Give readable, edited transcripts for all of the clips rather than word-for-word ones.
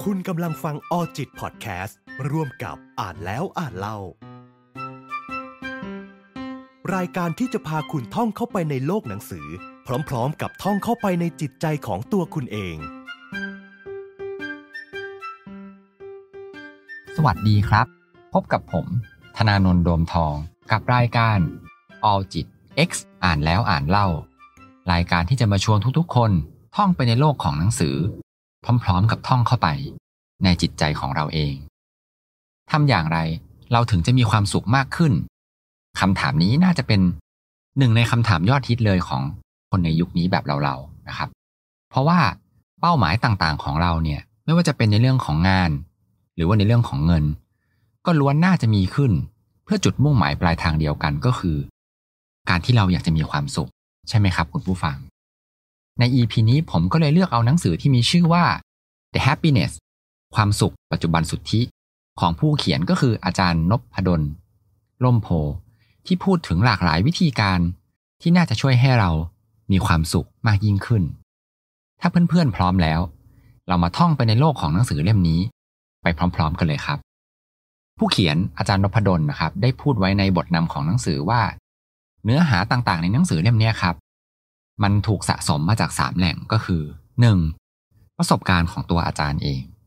คุณกำลังฟังออจิตพอดแคสต์ร่วมกับอ่านแล้วอ่านเล่ารายการที่จะพาคุณท่องเข้าไปในโลกหนังสือพร้อมๆกับท่องเข้าไปในจิตใจของตัวคุณเองสวัสดีครับพบกับผมธนานนท์โดมทองกับรายการ All จิต X อ่านแล้วอ่านเล่ารายการที่จะมาชวนทุกๆคนท่องไปในโลกของหนังสือพร้อมๆกับท่องเข้าไปในจิตใจของเราเองทำอย่างไรเราถึงจะมีความสุขมากขึ้นคำถามนี้น่าจะเป็นหนึ่งในคำถามยอดฮิตเลยของคนในยุคนี้แบบเราๆนะครับเพราะว่าเป้าหมายต่างๆของเราเนี่ยไม่ว่าจะเป็นในเรื่องของงานหรือว่าในเรื่องของเงินก็ล้วนน่าจะมีขึ้นเพื่อจุดมุ่งหมายปลายทางเดียวกันก็คือการที่เราอยากจะมีความสุขใช่ไหมครับคุณผู้ฟังใน EP นี้ผมก็เลยเลือกเอาหนังสือที่มีชื่อว่า The Happiness ความสุขปัจจุบันสุทธิของผู้เขียนก็คืออาจารย์นพดลร่มโพที่พูดถึงหลากหลายวิธีการที่น่าจะช่วยให้เรามีความสุขมากยิ่งขึ้นถ้าเพื่อนๆพร้อมแล้วเรามาท่องไปในโลกของหนังสือเล่มนี้ไปพร้อมๆกันเลยครับผู้เขียนอาจารย์นพดลนะครับได้พูดไว้ในบทนำของหนังสือว่าเนื้อหาต่างๆในหนังสือเล่มนี้ครับมันถูกสะสมมาจาก3แหล่งก็คือ 1. ประสบการณ์ของตัวอาจารย์เอง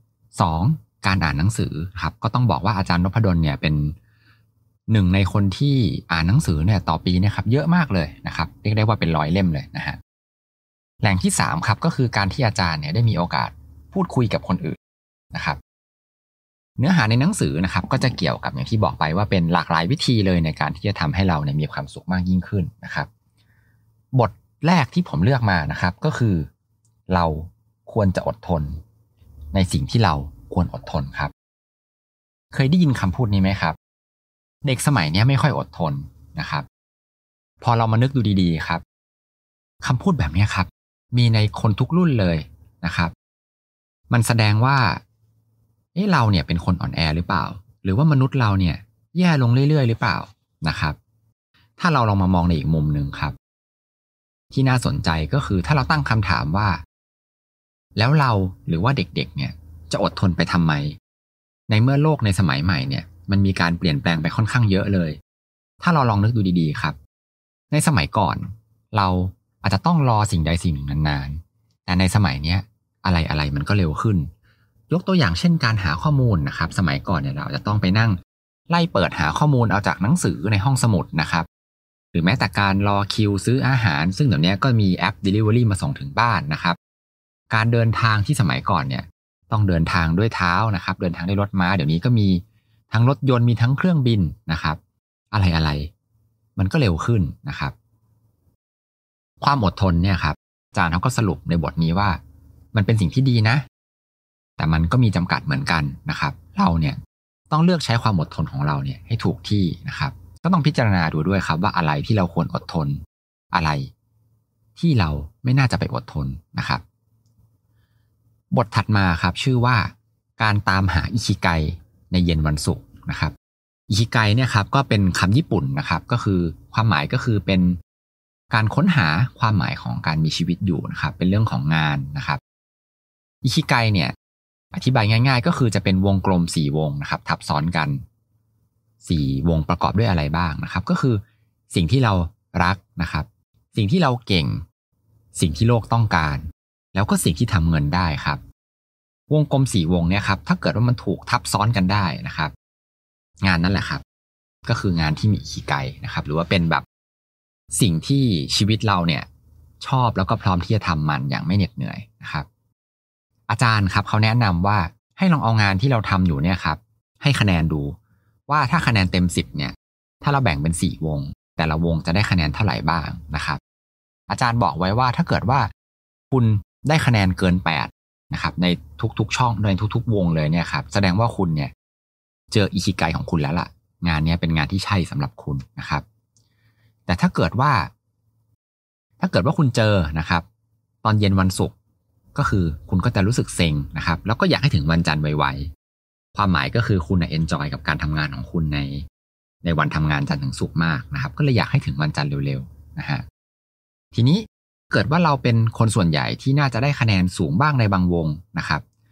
2. การอ่านหนังสือครับก็ต้องบอกว่าอาจารย์นพดลเนี่ยเป็นหนึ่งในคนที่อ่านหนังสือเนี่ยต่อปีเนี่ยครับเยอะมากเลยนะครับเรียกได้ว่าเป็น100เล่มเลยนะฮะแหล่งที่3ครับก็คือการที่อาจารย์เนี่ยได้มีโอกาสพูดคุยกับคนอื่นนะครับเนื้อหาในหนังสือนะครับก็จะเกี่ยวกับอย่างที่บอกไปว่าเป็นหลากหลายวิธีเลยในการที่จะทำให้เราเนี่ยมีความสุขมากยิ่งขึ้นนะครับบทแรกที่ผมเลือกมานะครับก็คือเราควรจะอดทนในสิ่งที่เราควรอดทนครับเคยได้ยินคำพูดนี้ไหมครับเด็กสมัยนี้ไม่ค่อยอดทนนะครับพอเรามานึกดูดีๆครับคำพูดแบบนี้ครับมีในคนทุกรุ่นเลยนะครับมันแสดงว่าเราเนี่ยเป็นคนอ่อนแอหรือเปล่าหรือว่ามนุษย์เราเนี่ยแย่ลงเรื่อยๆหรือเปล่านะครับถ้าเราลองมามองในอีกมุมนึงครับที่น่าสนใจก็คือถ้าเราตั้งคำถามว่าแล้วเราหรือว่าเด็กๆเนี่ยจะอดทนไปทำไมในเมื่อโลกในสมัยใหม่เนี่ยมันมีการเปลี่ยนแปลงไปค่อนข้างเยอะเลยถ้าเราลองนึกดูดีๆครับในสมัยก่อนเราอาจจะต้องรอสิ่งใดสิ่งหนึ่งนานๆแต่ในสมัยเนี้ยอะไรมันก็เร็วขึ้นยกตัวอย่างเช่นการหาข้อมูลนะครับสมัยก่อนเนี่ยเราจะต้องไปนั่งไล่เปิดหาข้อมูลเอาจากหนังสือในห้องสมุดนะครับหรือแม้แต่การรอคิวซื้ออาหารซึ่งเดี๋ยวนี้ก็มีแอป Delivery มาส่งถึงบ้านนะครับการเดินทางที่สมัยก่อนเนี่ยต้องเดินทางด้วยเท้านะครับเดินทางด้วยรถม้าเดี๋ยวนี้ก็มีทั้งรถยนต์มีทั้งเครื่องบินนะครับอะไรมันก็เร็วขึ้นนะครับความอดทนเนี่ยครับอาจารย์เขาก็สรุปในบทนี้ว่ามันเป็นสิ่งที่ดีนะแต่มันก็มีจำกัดเหมือนกันนะครับเราเนี่ยต้องเลือกใช้ความอดทนของเราเนี่ยให้ถูกที่นะครับก็ต้องพิจารณาดูด้วยครับว่าอะไรที่เราควรอดทนอะไรที่เราไม่น่าจะไปอดทนนะครับบทถัดมาครับชื่อว่าการตามหาอิคิไกในเย็นวันศุกร์นะครับอิคิไกเนี่ยครับก็เป็นคำญี่ปุ่นนะครับก็คือความหมายก็คือเป็นการค้นหาความหมายของการมีชีวิตอยู่นะครับเป็นเรื่องของงานนะครับอิคิไกเนี่ยอธิบายง่ายๆก็คือจะเป็นวงกลม4วงนะครับทับซ้อนกัน4วงประกอบด้วยอะไรบ้างนะครับก็คือสิ่งที่เรารักนะครับสิ่งที่เราเก่งสิ่งที่โลกต้องการแล้วก็สิ่งที่ทำเงินได้ครับวงกลม4วงเนี่ยครับถ้าเกิดว่ามันถูกทับซ้อนกันได้นะครับงานนั่นแหละครับก็คืองานที่มีอิคิไกนะครับหรือว่าเป็นแบบสิ่งที่ชีวิตเราเนี่ยชอบแล้วก็พร้อมที่จะทำมันอย่างไม่เหน็ดเหนื่อยนะครับอาจารย์ครับเขาแนะนำว่าให้ลองเอางานที่เราทำอยู่เนี่ยครับให้คะแนนดูว่าถ้าคะแนนเต็ม10เนี่ยถ้าเราแบ่งเป็น4วงแต่ละวงจะได้คะแนนเท่าไหร่บ้างนะครับอาจารย์บอกไว้ว่าถ้าเกิดว่าคุณได้คะแนนเกิน8นะครับในทุกๆช่องในทุกๆวงเลยเนี่ยครับแสดงว่าคุณเนี่ยเจออิคิไกของคุณแล้วล่ะงานนี้เป็นงานที่ใช่สำหรับคุณนะครับแต่ถ้าเกิดว่าคุณเจอนะครับตอนเย็นวันศุกร์ก็คือคุณก็จะรู้สึกเซ็งนะครับแล้วก็อยากให้ถึงวันจันทร์ไวๆความหมายก็คือคุณเอนจอยกับการทำงานของคุณในวันทำงานจันทร์ถึงศุกร์มากนะครับก็เลยอยากให้ถึงวันจันทร์เร็วๆนะฮะทีนี้เกิดว่าเราเป็นคนส่วนใหญ่ที่น่าจะได้คะแนนสูงบ้างในบางวงนะครับ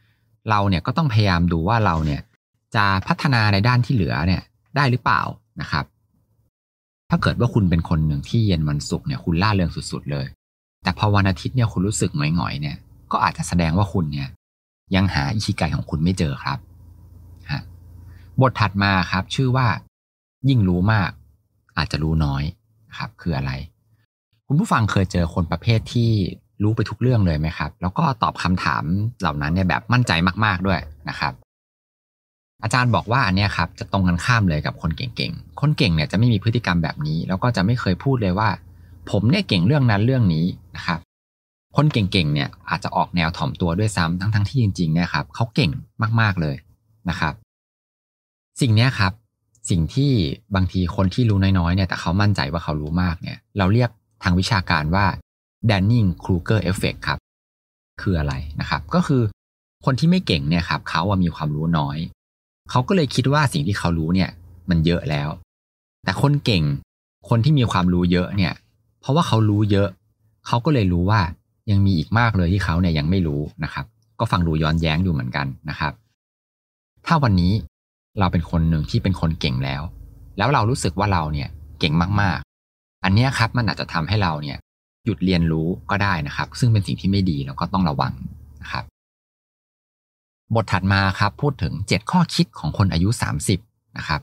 เราเนี่ยก็ต้องพยายามดูว่าเราเนี่ยจะพัฒนาในด้านที่เหลือเนี่ยได้หรือเปล่านะครับถ้าเกิดว่าคุณเป็นคนหนึ่งที่เย็นวันศุกร์เนี่ยคุณร่าเริงสุดๆเลยแต่พอวันอาทิตย์เนี่ยคุณรู้สึกหงอยๆเนี่ยก็อาจจะแสดงว่าคุณเนี่ยยังหาอิคิไกของคุณไม่เจอครับบทถัดมาครับชื่อว่ายิ่งรู้มากอาจจะรู้น้อยครับคืออะไรคุณผู้ฟังเคยเจอคนประเภทที่รู้ไปทุกเรื่องเลยไหมครับแล้วก็ตอบคำถามเหล่านั้นเนี่ยแบบมั่นใจมากๆด้วยนะครับอาจารย์บอกว่าอันเนี้ยครับจะตรงกันข้ามเลยกับคนเก่งๆคนเก่งเนี่ยจะไม่มีพฤติกรรมแบบนี้แล้วก็จะไม่เคยพูดเลยว่าผมเนี่ยเก่งเรื่องนั้นเรื่องนี้นะครับคนเก่งๆเนี่ยอาจจะออกแนวถ่อมตัวด้วยซ้ำทั้งที่จริงๆเนี่ยครับเขาเก่งมากๆเลยนะครับสิ่งนี้ครับสิ่งที่บางทีคนที่รู้น้อยๆเนี่ยแต่เขามั่นใจว่าเขารู้มากเนี่ยเราเรียกทางวิชาการว่า Dunning-Kruger Effect ครับคืออะไรนะครับก็คือคนที่ไม่เก่งเนี่ยครับเขามีความรู้น้อยเขาก็เลยคิดว่าสิ่งที่เขารู้เนี่ยมันเยอะแล้วแต่คนเก่งคนที่มีความรู้เยอะเนี่ยเพราะว่าเขารู้เยอะเขาก็เลยรู้ว่ายังมีอีกมากเลยที่เขาเนี่ยยังไม่รู้นะครับก็ฟังดูย้อนแย้งอยู่เหมือนกันนะครับถ้าวันนี้เราเป็นคนหนึ่งที่เป็นคนเก่งแล้วเรารู้สึกว่าเราเนี่ยเก่งมากๆอันนี้ครับมันอาจจะทำให้เราเนี่ยหยุดเรียนรู้ก็ได้นะครับซึ่งเป็นสิ่งที่ไม่ดีแล้วก็ต้องระวังนะครับบทถัดมาครับพูดถึง7ข้อคิดของคนอายุ30นะครับ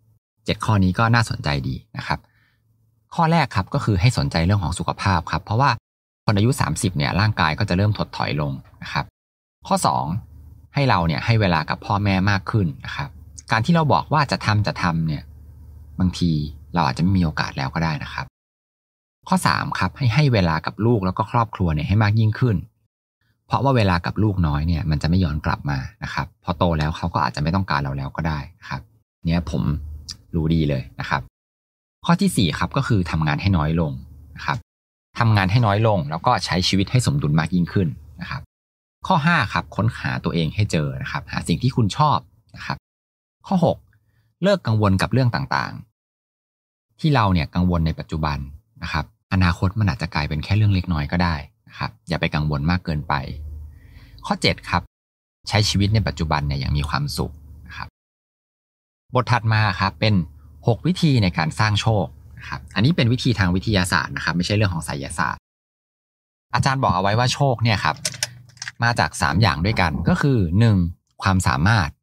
7ข้อนี้ก็น่าสนใจดีนะครับข้อแรกครับก็คือให้สนใจเรื่องของสุขภาพครับเพราะว่าคนอายุ30เนี่ยร่างกายก็จะเริ่มถดถอยลงนะครับข้อ2ให้เราเนี่ยให้เวลากับพ่อแม่มากขึ้นนะครับการที่เราบอกว่าจะทำเนี่ยบางทีเราอาจจะไม่มีโอกาสแล้วก็ได้นะครับข้อ3ครับให้เวลากับลูกแล้วก็ครอบครัวเนี่ยให้มากยิ่งขึ้นเพราะว่าเวลากับลูกน้อยเนี่ยมันจะไม่ย้อนกลับมานะครับพอโตแล้วเขาก็อาจจะไม่ต้องการเราแล้วก็ได้ครับเนี่ยผมรู้ดีเลยนะครับข้อที่4ครับก็คือทำงานให้น้อยลงนะครับทำงานให้น้อยลงแล้วก็ใช้ชีวิตให้สมดุลมากยิ่งขึ้นนะครับข้อ5ครับค้นหาตัวเองให้เจอนะครับหาสิ่งที่คุณชอบนะครับข้อ6เลิกกังวลกับเรื่องต่างๆที่เราเนี่ยกังวลในปัจจุบันนะครับอนาคตมันอาจจะกลายเป็นแค่เรื่องเล็กน้อยก็ได้นะครับอย่าไปกังวลมากเกินไปข้อ7ครับใช้ชีวิตในปัจจุบันเนี่ยอย่างมีความสุขนะครับบทถัดมาครับเป็น6วิธีในการสร้างโชคนะครับอันนี้เป็นวิธีทางวิทยาศาสตร์นะครับไม่ใช่เรื่องของไสยศาสตร์อาจารย์บอกเอาไว้ว่าโชคเนี่ยครับมาจาก3อย่างด้วยกันก็คือ1ความสามารถ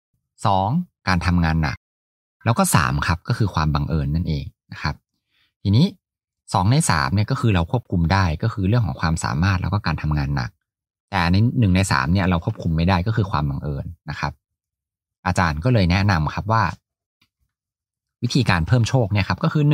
2การทำงานหนักแล้วก็3ครับก็คือความบังเอิญนั่นเองนะครับทีนี้2ใน3เนี่ยก็คือเราควบคุมได้ก็คือเรื่องของความสามารถแล้วก็การทำงานหนักแต่ใน1ใน3เนี่ยเราควบคุมไม่ได้ก็คือความบังเอิญนะครับอาจารย์ก็เลยแนะนำครับว่าวิธีการเพิ่มโชคเนี่ยครับก็คือ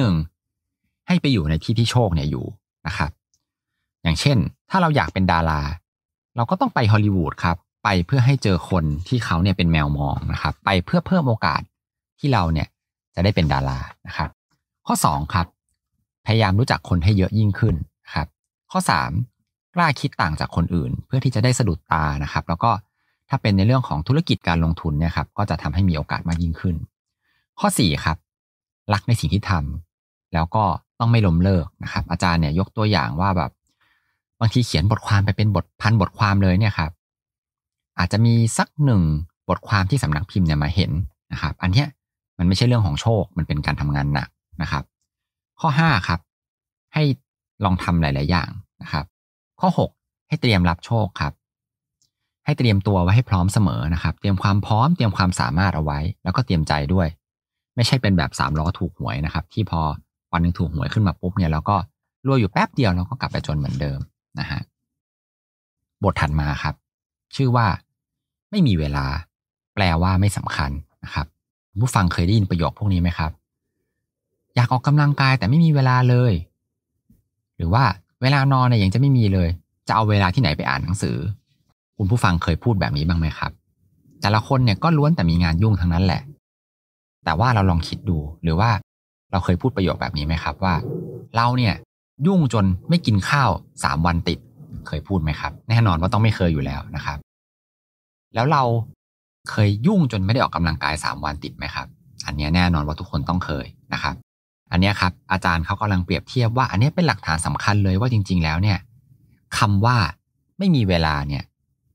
1ให้ไปอยู่ในที่ที่โชคเนี่ยอยู่นะครับอย่างเช่นถ้าเราอยากเป็นดาราเราก็ต้องไปฮอลลีวูดครับไปเพื่อให้เจอคนที่เขาเนี่ยเป็นแมวมองนะครับไปเพื่อเพิ่มโอกาสที่เราเนี่ยจะได้เป็นดารานะครับข้อ2ครับพยายามรู้จักคนให้เยอะยิ่งขึ้นครับข้อ3กล้าคิดต่างจากคนอื่นเพื่อที่จะได้สะดุดตานะครับแล้วก็ถ้าเป็นในเรื่องของธุรกิจการลงทุนเนี่ยครับก็จะทำให้มีโอกาสมากยิ่งขึ้นข้อ4ครับรักในสิ่งที่ทำแล้วก็ต้องไม่ล้มเลิกนะครับอาจารย์เนี่ยยกตัวอย่างว่าแบบบางทีเขียนบทความไปเป็นบทความเลยเนี่ยครับอาจจะมีสัก1บทความที่สำนักพิมพ์เนี่ยมาเห็นนะครับอันเนี้ยมันไม่ใช่เรื่องของโชคมันเป็นการทำงานหนักนะครับข้อ5ครับให้ลองทำหลายๆอย่างนะครับข้อ6ให้เตรียมรับโชคครับให้เตรียมตัวไว้ให้พร้อมเสมอนะครับเตรียมความพร้อมเตรียมความสามารถเอาไว้แล้วก็เตรียมใจด้วยไม่ใช่เป็นแบบ3ล้อถูกหวยนะครับที่พอวันนึงถูกหวยขึ้นมาปุ๊บเนี่ยแล้วก็รวยอยู่แป๊บเดียวแล้วก็กลับไปจนเหมือนเดิมนะฮะบทถัดมาครับชื่อว่าไม่มีเวลาแปลว่าไม่สำคัญนะครับผู้ฟังเคยได้ยินประโยคพวกนี้ไหมครับอยากออกกำลังกายแต่ไม่มีเวลาเลยหรือว่าเวลานอนเนี่ยยังจะไม่มีเลยจะเอาเวลาที่ไหนไปอ่านหนังสือคุณผู้ฟังเคยพูดแบบนี้บ้างไหมครับแต่ละคนเนี่ยก็ล้วนแต่มีงานยุ่งทั้งนั้นแหละแต่ว่าเราลองคิดดูหรือว่าเราเคยพูดประโยคแบบนี้ไหมครับว่าเราเนี่ยยุ่งจนไม่กินข้าว3วันติดเคยพูดไหมครับแน่นอนว่าต้องไม่เคยอยู่แล้วนะครับแล้วเราเคยยุ่งจนไม่ได้ออกกำลังกาย3วันติดไหมครับอันนี้แน่นอนว่าทุกคนต้องเคยนะครับอันนี้ครับอาจารย์เขากำลังเปรียบเทียบว่าอันนี้เป็นหลักฐานสำคัญเลยว่าจริงๆแล้วเนี่ยคำว่าไม่มีเวลาเนี่ย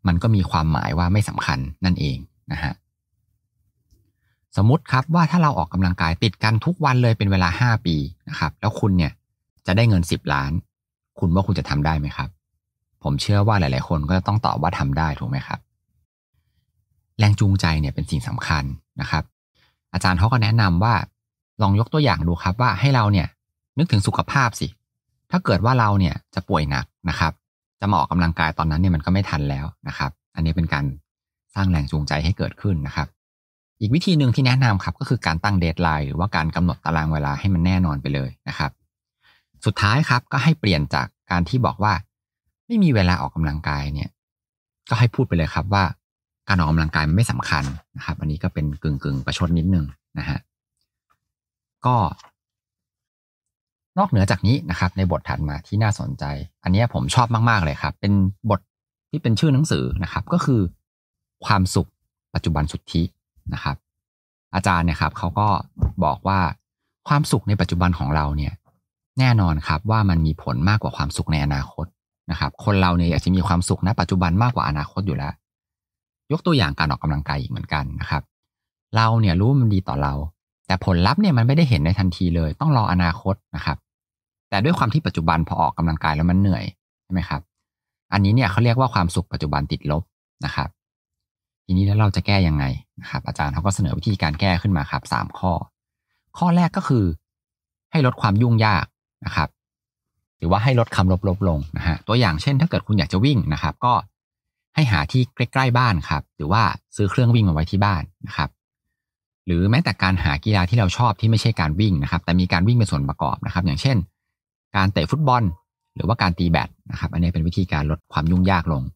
มันก็มีความหมายว่าไม่สำคัญนั่นเองนะฮะสมมุติครับว่าถ้าเราออกกำลังกายติดกันทุกวันเลยเป็นเวลา5 ปีนะครับแล้วคุณเนี่ยจะได้เงิน10 ล้านคุณว่าคุณจะทำได้ไหมครับผมเชื่อว่าหลายๆคนก็จะต้องตอบว่าทำได้ถูกไหมครับแรงจูงใจเนี่ยเป็นสิ่งสำคัญนะครับอาจารย์เขาก็แนะนำว่าลองยกตัวอย่างดูครับว่าให้เราเนี่ยนึกถึงสุขภาพสิถ้าเกิดว่าเราเนี่ยจะป่วยหนักนะครับจะมาออกกำลังกายตอนนั้นเนี่ยมันก็ไม่ทันแล้วนะครับอันนี้เป็นการสร้างแรงจูงใจให้เกิดขึ้นนะครับอีกวิธีหนึ่งที่แนะนำครับก็คือการตั้งเดดไลน์หรือว่าการกำหนดตารางเวลาให้มันแน่นอนไปเลยนะครับสุดท้ายครับก็ให้เปลี่ยนจากการที่บอกว่าไม่มีเวลาออกกำลังกายเนี่ยก็ให้พูดไปเลยครับว่าการออกกำลังกายมันไม่สำคัญนะครับอันนี้ก็เป็นกึ่งประชดนิดนึงนะฮะก็นอกเหนือจากนี้นะครับในบทถัดมาที่น่าสนใจอันนี้ผมชอบมากๆเลยครับเป็นบทที่เป็นชื่อหนังสือนะครับก็คือความสุขปัจจุบันสุทธินะครับอาจารย์เนี่ยครับเขาก็บอกว่าความสุขในปัจจุบันของเราเนี่ยแน่นอนครับว่ามันมีผลมากกว่าความสุขในอนาคตนะครับคนเราเนี่ยอยากจะมีความสุขณปัจจุบันมากกว่าอนาคตอยู่แล้วยกตัวอย่างการออกกำลังกายอีกเหมือนกันนะครับเราเนี่ยรู้ว่ามันดีต่อเราแต่ผลลัพธ์เนี่ยมันไม่ได้เห็นในทันทีเลยต้องรออนาคตนะครับแต่ด้วยความที่ปัจจุบันพอออกกำลังกายแล้วมันเหนื่อยใช่ไหมครับอันนี้เนี่ยเขาเรียกว่าความสุขปัจจุบันติดลบนะครับทีนี้แล้วเราจะแก้ยังไงนะครับอาจารย์เขาก็เสนอวิธีการแก้ขึ้นมาครับ3 ข้อแรกก็คือให้ลดความยุ่งยากนะครับหรือว่าให้ลดคำลบลงนะฮะตัวอย่างเช่นถ้าเกิดคุณอยากจะวิ่งนะครับก็ให้หาที่ใกล้ๆบ้านครับหรือว่าซื้อเครื่องวิ่งมาไว้ที่บ้านนะครับหรือแม้แต่การหากีฬาที่เราชอบที่ไม่ใช่การวิ่งนะครับแต่มีการวิ่งเป็นส่วนประกอบนะครับอย่างเช่นการเตะฟุตบอลหรือว่าการตีแบดนะครับอันนี้เป็นวิธีการลดความยุ่งยากลง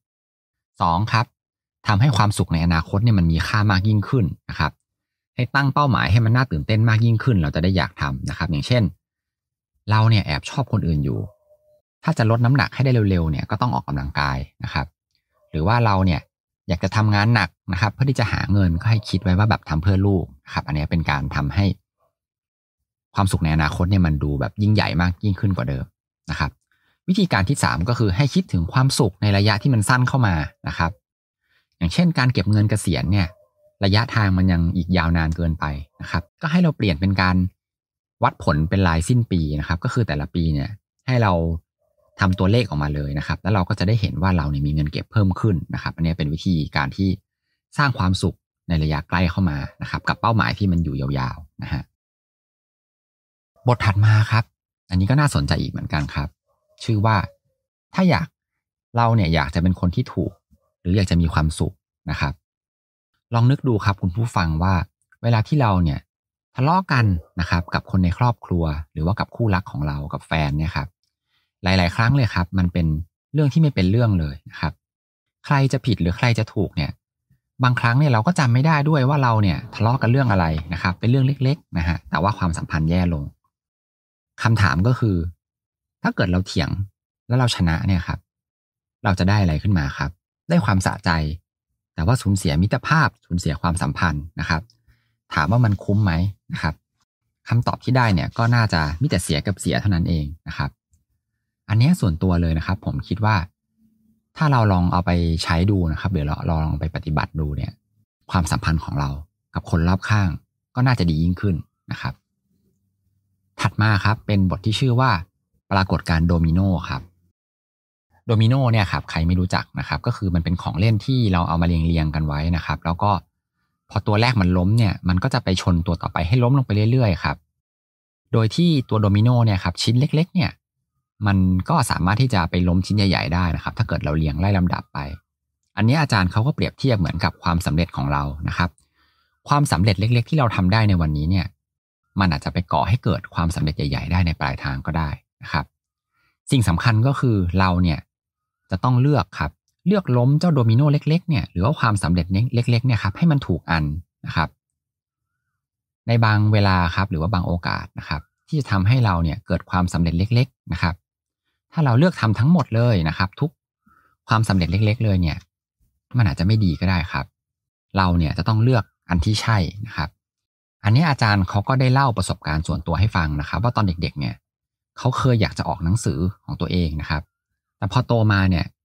2ครับทำให้ความสุขในอนาคตเนี่ยมันมีค่ามากยิ่งขึ้นนะครับให้ตั้งเป้าหมายให้มันน่าตื่นเต้นมากยิ่งขึ้นเราจะได้อยากทำนะครับอย่างเช่นเราเนี่ยแอบชอบคนอื่นอยู่ถ้าจะลดน้ำหนักให้ได้เร็วๆเนี่ยก็ต้องออกกำลังกายนะครับหรือว่าเราเนี่ยอยากจะทำงานหนักนะครับเพื่อที่จะหาเงินก็ให้คิดไว้ว่าแบบทำเพื่อลูกนะครับอันนี้เป็นการทำให้ความสุขในอนาคตเนี่ยมันดูแบบยิ่งใหญ่มากยิ่งขึ้นกว่าเดิมนะครับวิธีการที่3ก็คือให้คิดถึงความสุขในระยะที่มันสั้นเข้ามานะครับอย่างเช่นการเก็บเงินเกษียณเนี่ยระยะทางมันยังอีกยาวนานเกินไปนะครับก็ให้เราเปลี่ยนเป็นการวัดผลเป็นรายสิ้นปีนะครับก็คือแต่ละปีเนี่ยให้เราทำตัวเลขออกมาเลยนะครับแล้วเราก็จะได้เห็นว่าเราเนี่ยมีเงินเก็บเพิ่มขึ้นนะครับอันนี้เป็นวิธีการที่สร้างความสุขในระยะใกล้เข้ามานะครับกับเป้าหมายที่มันอยู่ยาวๆนะฮะบทถัดมาครับอันนี้ก็น่าสนใจอีกเหมือนกันครับชื่อว่าถ้าเราเนี่ยอยากจะเป็นคนที่ถูกหรืออยากจะมีความสุขนะครับลองนึกดูครับคุณผู้ฟังว่าเวลาที่เราเนี่ยทะเลาะกันนะครับกับคนในครอบครัวหรือว่ากับคู่รักของเรากับแฟนเนี่ยครับหลายๆครั้งเลยครับมันเป็นเรื่องที่ไม่เป็นเรื่องเลยนะครับใครจะผิดหรือใครจะถูกเนี่ยบางครั้งเนี่ยเราก็จำไม่ได้ด้วยว่าเราเนี่ยทะเลาะกันเรื่องอะไรนะครับเป็นเรื่องเล็กๆนะฮะแต่ว่าความสัมพันธ์แย่ลงคำถามก็คือถ้าเกิดเราเถียงแล้วเราชนะเนี่ยครับเราจะได้อะไรขึ้นมาครับได้ความสะใจแต่ว่าสูญเสียมิตรภาพสูญเสียความสัมพันธ์นะครับถามว่ามันคุ้มไหมนะครับคำตอบที่ได้เนี่ยก็น่าจะมีแต่เสียกับเสียเท่านั้นเองนะครับอันนี้ส่วนตัวเลยนะครับผมคิดว่าถ้าเราลองเอาไปใช้ดูนะครับเดี๋ยวเราลองไปปฏิบัติดูเนี่ยความสัมพันธ์ของเรากับคนรอบข้างก็น่าจะดียิ่งขึ้นนะครับถัดมาครับเป็นบทที่ชื่อว่าปรากฏการณ์โดมิโนครับโดมิโนเนี่ยครับใครไม่รู้จักนะครับก็คือมันเป็นของเล่นที่เราเอามาเรียงกันไว้นะครับแล้วก็พอตัวแรกมันล้มเนี่ยมันก็จะไปชนตัวต่อไปให้ล้มลงไปเรื่อยๆครับโดยที่ตัวโดมิโนเนี่ยครับชิ้นเล็กๆเนี่ยมันก็สามารถที่จะไปล้มชิ้นใหญ่ๆได้นะครับถ้าเกิดเราเรียงไล่ลำดับไปอันนี้อาจารย์เขาก็เปรียบเทียบเหมือนกับความสำเร็จของเรานะครับความสำเร็จเล็กๆที่เราทำได้ในวันนี้เนี่ยมันอาจจะไปก่อให้เกิดความสำเร็จใหญ่ๆได้ในปลายทางก็ได้นะครับสิ่งสำคัญก็คือเราเนี่ยจะต้องเลือกครับเลือกล้มเจ้าโดมิโนเล็กๆเนี่ยหรือว่าความสำเร็จเล็กๆเนี่ยครับให้มันถูกอันนะครับในบางเวลาครับหรือว่าบางโอกาสนะครับที่จะทำให้เราเนี่ยเกิดความสำเร็จเล็กๆนะครับถ้าเราเลือกทำทั้งหมดเลยนะครับทุกความสำเร็จเล็กๆเลยเนี่ยมันอาจจะไม่ดีก็ได้ครับเราเนี่ยจะต้องเลือกอันที่ใช่นะครับอันนี้อาจารย์เขาก็ได้เล่าประสบการณ์ส่วนตัวให้ฟังนะครับว่าตอนเด็กๆเนี่ยเขาเคยอยากจะออกหนังสือของตัวเองนะครับแต่พอโตมาเนี่ยก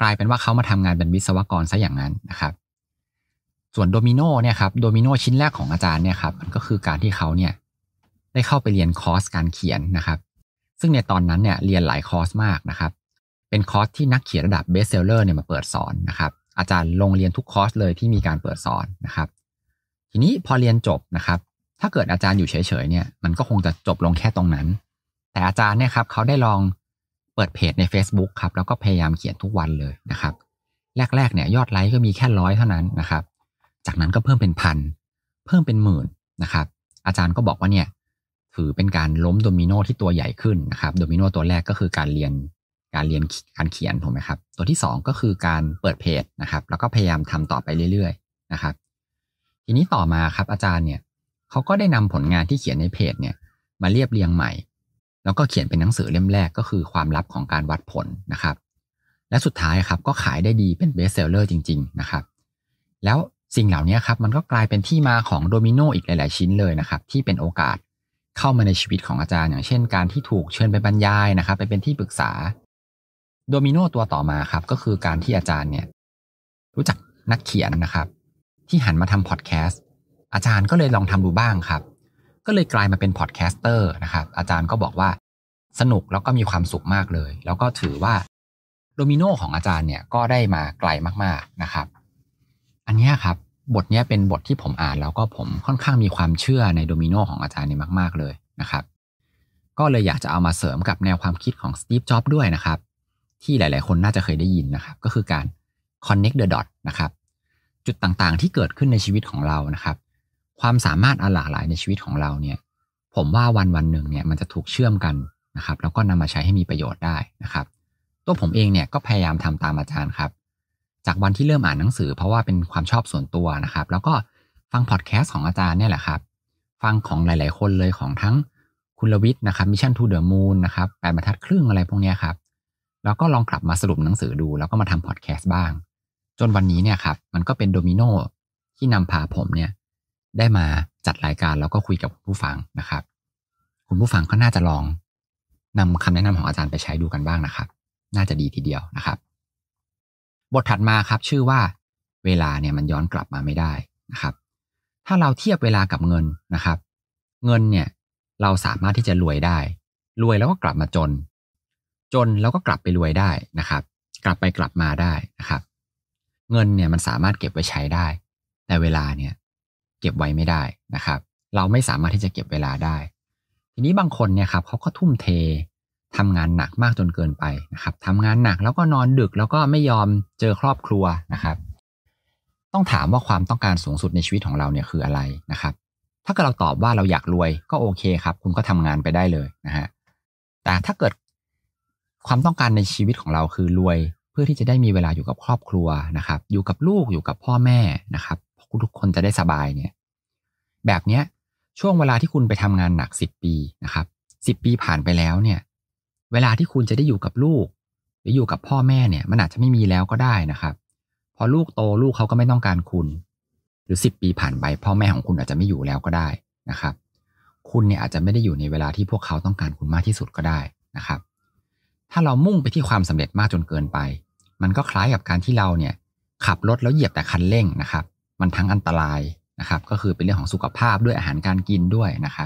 กลายเป็นว่าเขามาทำงานเป็นวิศวกรซะอย่างนั้นนะครับส่วนโดมิโนเนี่ยครับโดมิโนชิ้นแรกของอาจารย์เนี่ยครับมันก็คือการที่เขาเนี่ยได้เข้าไปเรียนคอร์สการเขียนนะครับซึ่งในตอนนั้นเนี่ยเรียนหลายคอร์สมากนะครับเป็นคอร์สที่นักเขียนระดับเบสเซลเลอร์เนี่ยมาเปิดสอนนะครับอาจารย์ลงเรียนทุกคอร์สเลยที่มีการเปิดสอนนะครับทีนี้พอเรียนจบนะครับถ้าเกิดอาจารย์อยู่เฉยๆเนี่ยมันก็คงจะจบลงแค่ตรงนั้นแต่อาจารย์เนี่ยครับเขาได้ลองเปิดเพจใน Facebook ครับแล้วก็พยายามเขียนทุกวันเลยนะครับแรกๆเนี่ยยอดไลค์ก็มีแค่100เท่านั้นนะครับจากนั้นก็เพิ่มเป็นพันเพิ่มเป็นหมื่นนะครับอาจารย์ก็บอกว่าเนี่ยถือเป็นการล้มโดมิโนที่ตัวใหญ่ขึ้นนะครับโดมิโนตัวแรกก็คือการเรียนการเขียนถูกไหมครับตัวที่2ก็คือการเปิดเพจนะครับแล้วก็พยายามทำต่อไปเรื่อยๆนะครับทีนี้ต่อมาครับอาจารย์เนี่ยเขาก็ได้นำผลงานที่เขียนในเพจเนี่ยมาเรียบเรียงใหม่แล้วก็เขียนเป็นหนังสือเล่มแรกก็คือความลับของการวัดผลนะครับและสุดท้ายครับก็ขายได้ดีเป็นเบสเซลเลอร์จริงๆนะครับแล้วสิ่งเหล่านี้ครับมันก็กลายเป็นที่มาของโดมิโนอีกหลายๆชิ้นเลยนะครับที่เป็นโอกาสเข้ามาในชีวิตของอาจารย์อย่างเช่นการที่ถูกเชิญไปบรรยายนะครับไปเป็นที่ปรึกษาโดมิโนตัวต่อมาครับก็คือการที่อาจารย์เนี่ยรู้จักนักเขียนนะครับที่หันมาทำพอดแคสต์อาจารย์ก็เลยลองทำดูบ้างครับก็เลยกลายมาเป็นพอดแคสเตอร์นะครับอาจารย์ก็บอกว่าสนุกแล้วก็มีความสุขมากเลยแล้วก็ถือว่าโดมิโนของอาจารย์เนี่ยก็ได้มาไกลมากๆนะครับอันนี้ครับบทนี้เป็นบทที่ผมอ่านแล้วก็ผมค่อนข้างมีความเชื่อในโดมิโนของอาจารย์เนี่ยมากๆเลยนะครับก็เลยอยากจะเอามาเสริมกับแนวความคิดของสตีฟ จ็อบส์ด้วยนะครับที่หลายๆคนน่าจะเคยได้ยินนะครับก็คือการ connect the dot นะครับจุดต่างๆที่เกิดขึ้นในชีวิตของเรานะครับความสามารถอันหลากหลายในชีวิตของเราเนี่ยผมว่าวันหนึ่งเนี่ยมันจะถูกเชื่อมกันนะครับแล้วก็นำมาใช้ให้มีประโยชน์ได้นะครับตัวผมเองเนี่ยก็พยายามทำตามอาจารย์ครับจากวันที่เริ่มอ่านหนังสือเพราะว่าเป็นความชอบส่วนตัวนะครับแล้วก็ฟังพอดแคสต์ของอาจารย์เนี่ยแหละครับฟังของหลายๆคนเลยของทั้งคุณลวิทย์นะครับ Mission to the Moon นะครับ8 บรรทัดครึ่งอะไรพวกนี้ครับแล้วก็ลองกลับมาสรุปหนังสือดูแล้วก็มาทำพอดแคสต์บ้างจนวันนี้เนี่ยครับมันก็เป็นโดมิโนที่นำพาผมเนี่ยได้มาจัดรายการแล้วก็คุยกับผู้ฟังนะครับคุณผู้ฟังก็น่าจะลองนำคำแนะนำของอาจารย์ไปใช้ดูกันบ้างนะครับน่าจะดีทีเดียวนะครับบทถัดมาครับชื่อว่าเวลาเนี่ยมันย้อนกลับมาไม่ได้นะครับถ้าเราเทียบเวลากับเงินนะครับเงินเนี่ยเราสามารถที่จะรวยได้รวยแล้วก็กลับมาจนแล้วก็กลับไปรวยได้นะครับกลับไปกลับมาได้นะครับเงินเนี่ยมันสามารถเก็บไว้ใช้ได้แต่เวลาเนี่ยเก็บไว้ไม่ได้นะครับเราไม่สามารถที่จะเก็บเวลาได้ทีนี้บางคนเนี่ยครับเขาก็ทุ่มเททำงานหนักมากจนเกินไปนะครับทำงานหนักแล้วก็นอนดึกแล้วก็ไม่ยอมเจอครอบครัวนะครับต้องถามว่าความต้องการสูงสุดในชีวิตของเราเนี่ยคืออะไรนะครับถ้าเกิดเราตอบว่าเราอยากรวยก็โอเคครับคุณก็ทำงานไปได้เลยนะฮะแต่ถ้าเกิดความต้องการในชีวิตของเราคือรวยเพื่อที่จะได้มีเวลาอยู่กับครอบครัวนะครับอยู่กับลูกอยู่กับพ่อแม่นะครับทุกคนจะได้สบายเนี่ยแบบเนี้ยช่วงเวลาที่คุณไปทำงานหนัก10 ปีนะครับ10 ปีผ่านไปแล้วเนี่ยเวลาที่คุณจะได้อยู่กับลูกหรืออยู่กับพ่อแม่เนี่ยมันอาจจะไม่มีแล้วก็ได้นะครับพอลูกโตลูกเขาก็ไม่ต้องการคุณหรือ10 ปีผ่านไปพ่อแม่ของคุณอาจจะไม่อยู่แล้วก็ได้นะครับคุณเนี่ยอาจจะไม่ได้อยู่ในเวลาที่พวกเขาต้องการคุณมากที่สุดก็ได้นะครับถ้าเรามุ่งไปที่ความสำเร็จมากจนเกินไปมันก็คล้ายกับการที่เราเนี่ยขับรถแล้วเหยียบแต่คันเร่งนะครับมันทั้งอันตรายนะครับก็คือเป็นเรื่องของสุขภาพด้วยอาหารการกินด้วยนะครับ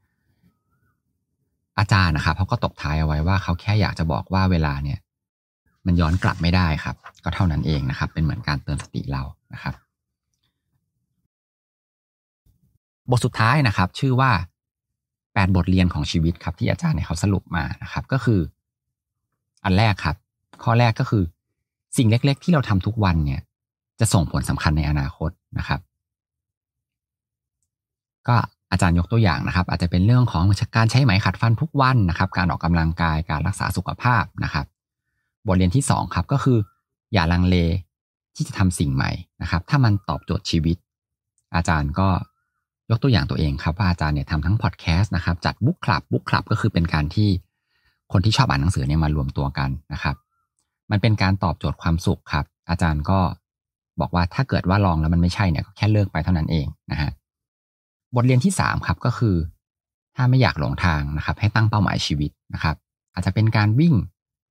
อาจารย์นะครับเขาก็ตบท้ายเอาไว้ว่าเขาแค่อยากจะบอกว่าเวลาเนี่ยมันย้อนกลับไม่ได้ครับก็เท่านั้นเองนะครับเป็นเหมือนการเตือนสติเรานะครับบทสุดท้ายนะครับชื่อว่า8 บทเรียนของชีวิตครับที่อาจารย์เนี่ยเขาสรุปมานะครับก็คืออันแรกครับข้อแรกก็คือสิ่งเล็กๆที่เราทำทุกวันเนี่ยจะส่งผลสำคัญในอนาคตนะครับก็อาจารย์ยกตัวอย่างนะครับอาจจะเป็นเรื่องของการใช้ไหมขัดฟันทุกวันนะครับการออกกำลังกายการรักษาสุขภาพนะครับบทเรียนที่2ครับก็คืออย่าลังเลที่จะทำสิ่งใหม่นะครับถ้ามันตอบโจทย์ชีวิตอาจารย์ก็ยกตัวอย่างตัวเองครับว่าอาจารย์เนี่ยทำทั้งพอดแคสต์นะครับจัดบุ๊กคลับก็คือเป็นการที่คนที่ชอบอ่านหนังสือเนี่ยมารวมตัวกันนะครับมันเป็นการตอบโจทย์ความสุขครับอาจารย์ก็บอกว่าถ้าเกิดว่าลองแล้วมันไม่ใช่เนี่ยก็แค่เลิกไปเท่านั้นเองนะฮะบทเรียนที่3ครับก็คือถ้าไม่อยากหลงทางนะครับให้ตั้งเป้าหมายชีวิตนะครับอาจจะเป็นการวิ่ง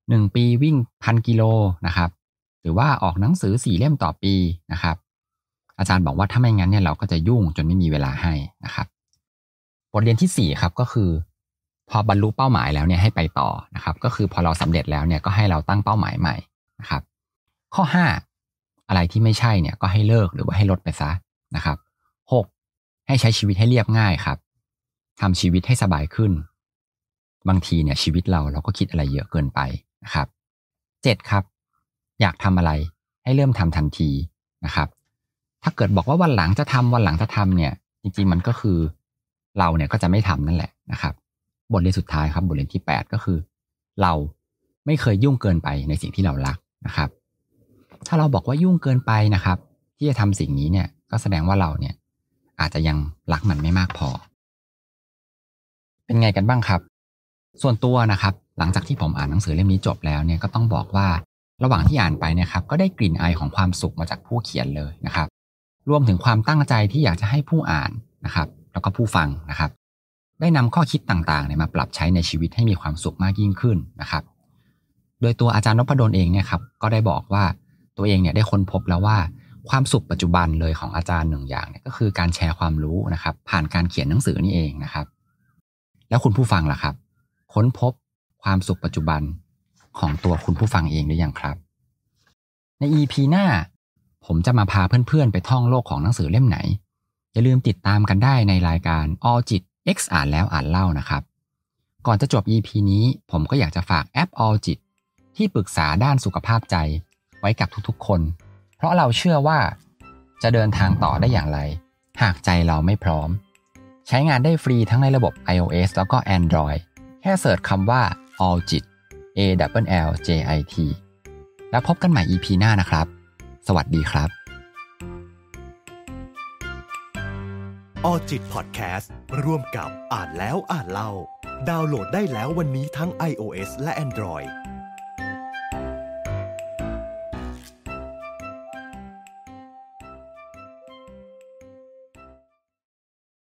1 ปีวิ่ง 1,000 กิโลนะครับหรือว่าออกหนังสือ4 เล่มต่อปีนะครับอาจารย์บอกว่าถ้าไม่งั้นเนี่ยเราก็จะยุ่งจนไม่มีเวลาให้นะครับบทเรียนที่4ครับก็คือพอบรรลุเป้าหมายแล้วเนี่ยให้ไปต่อนะครับก็คือพอเราสำเร็จแล้วเนี่ยก็ให้เราตั้งเป้าหมายใหม่นะครับข้อ5อะไรที่ไม่ใช่เนี่ยก็ให้เลิกหรือว่าให้ลดไปซะนะครับ6ให้ใช้ชีวิตให้เรียบง่ายครับทำชีวิตให้สบายขึ้นบางทีเนี่ยชีวิตเราก็คิดอะไรเยอะเกินไปนะครับ7ครับอยากทำอะไรให้เริ่มทำทันทีนะครับถ้าเกิดบอกว่าวันหลังจะทำเนี่ยจริงๆมันก็คือเราเนี่ยก็จะไม่ทำนั่นแหละนะครับบทเรียนสุดท้ายครับบทเรียนที่8ก็คือเราไม่เคยยุ่งเกินไปในสิ่งที่เรารักนะครับถ้าเราบอกว่ายุ่งเกินไปนะครับที่จะทำสิ่งนี้เนี่ยก็แสดงว่าเราเนี่ยอาจจะยังรักมันไม่มากพอเป็นไงกันบ้างครับส่วนตัวนะครับหลังจากที่ผมอ่านหนังสือเล่มนี้จบแล้วเนี่ยก็ต้องบอกว่าระหว่างที่อ่านไปเนี่ยครับก็ได้กลิ่นอายของความสุขมาจากผู้เขียนเลยนะครับรวมถึงความตั้งใจที่อยากจะให้ผู้อ่านนะครับแล้วก็ผู้ฟังนะครับได้นำข้อคิดต่างๆเนี่ยมาปรับใช้ในชีวิตให้มีความสุขมากยิ่งขึ้นนะครับโดยตัวอาจารย์นพดลเองเนี่ยครับก็ได้บอกว่าตัวเองเนี่ยได้ค้นพบแล้วว่าความสุขปัจจุบันเลยของอาจารย์1อย่างเนี่ยก็คือการแชร์ความรู้นะครับผ่านการเขียนหนังสือนี่เองนะครับแล้วคุณผู้ฟังล่ะครับค้นพบความสุขปัจจุบันของตัวคุณผู้ฟังเองหรือยังครับใน EP หน้าผมจะมาพาเพื่อนๆไปท่องโลกของหนังสือเล่มไหนอย่าลืมติดตามกันได้ในรายการ All จิต X อ่านแล้วอ่านเล่านะครับก่อนจะจบ EP นี้ผมก็อยากจะฝากแอป All จิตที่ปรึกษาด้านสุขภาพใจไว้กับทุกๆคนเพราะเราเชื่อว่าจะเดินทางต่อได้อย่างไรหากใจเราไม่พร้อมใช้งานได้ฟรีทั้งในระบบ iOS แล้วก็ Android แค่เสิร์ชคำว่า All จิต ALLJIT แล้วพบกันใหม่ EP หน้านะครับสวัสดีครับออจิตพอดแคสต์ร่วมกับอ่านแล้วอ่านเล่าดาวน์โหลดได้แล้ววันนี้ทั้ง iOS และ Android